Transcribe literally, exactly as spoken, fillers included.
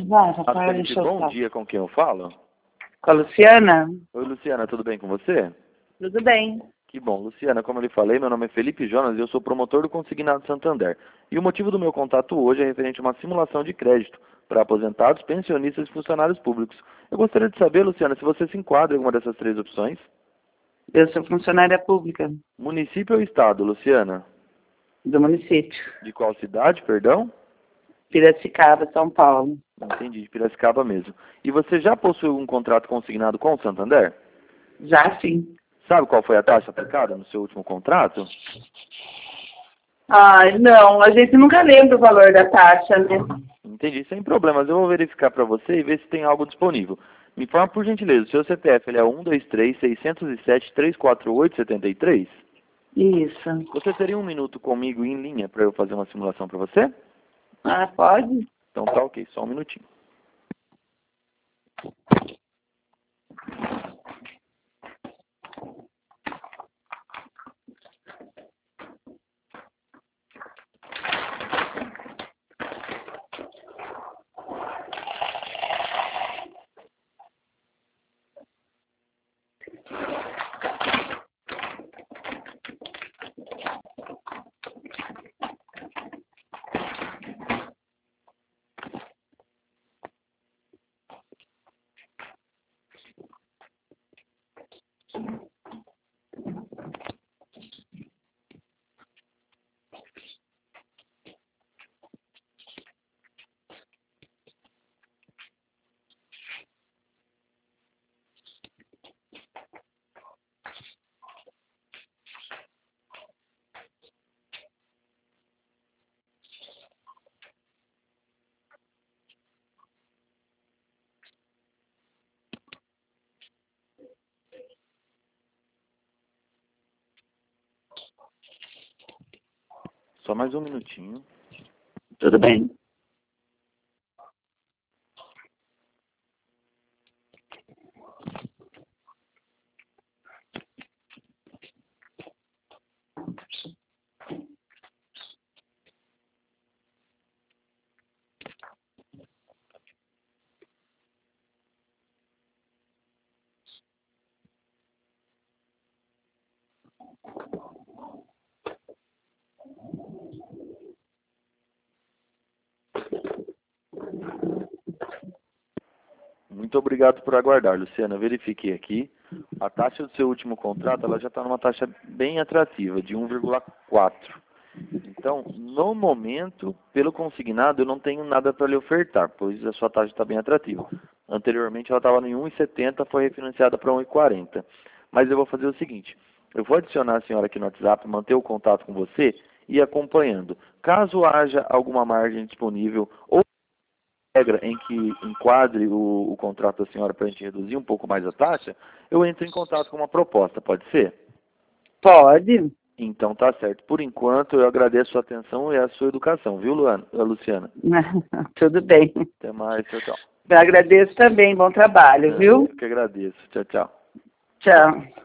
Vai, A papai, Felipe, deixa eu bom falar. dia, com quem eu falo? Com a Luciana? Oi, Luciana, tudo bem com você? Tudo bem. Que bom. Luciana, como eu lhe falei, meu nome é Felipe Jonas e eu sou promotor do Consignado Santander. E o motivo do meu contato hoje é referente a uma simulação de crédito para aposentados, pensionistas e funcionários públicos. Eu gostaria de saber, Luciana, se você se enquadra em alguma dessas três opções. Eu sou funcionária pública Município ou estado, Luciana? do município. De qual cidade, perdão? Piracicaba, São Paulo. Entendi, de Piracicaba mesmo. E você já possui um contrato consignado com o Santander? Já sim. Sabe qual foi a taxa aplicada no seu último contrato? Ai, não, a gente nunca lembra o valor da taxa, né? Entendi, sem problemas. Eu vou verificar para você e ver se tem algo disponível. Me informa por gentileza, o seu C P F ele é um dois três, seis zero sete, três quatro oito, sete três? Isso. Você teria um minuto comigo em linha para eu fazer uma simulação para você? Ah, pode? Então tá ok, só um minutinho. Só mais um minutinho. Tudo bem. Muito obrigado por aguardar, Luciana. Eu verifiquei aqui. A taxa do seu último contrato ela já está numa taxa bem atrativa, de um vírgula quatro. Então, no momento, pelo consignado, eu não tenho nada para lhe ofertar, pois a sua taxa está bem atrativa. Anteriormente, ela estava em um vírgula setenta, foi refinanciada para um vírgula quarenta. Mas eu vou fazer o seguinte, eu vou adicionar a senhora aqui no WhatsApp, manter o contato com você e ir acompanhando. Caso haja alguma margem disponível ou regra em que enquadre o, o contrato da senhora para a gente reduzir um pouco mais a taxa, eu entro em contato com uma proposta, pode ser? Pode. Então tá certo. Por enquanto, eu agradeço a sua atenção e a sua educação, viu, Luana, Luciana? Tudo bem. Até mais, tchau, tchau. Eu agradeço também, bom trabalho, É, viu? eu que agradeço. Tchau, tchau. Tchau.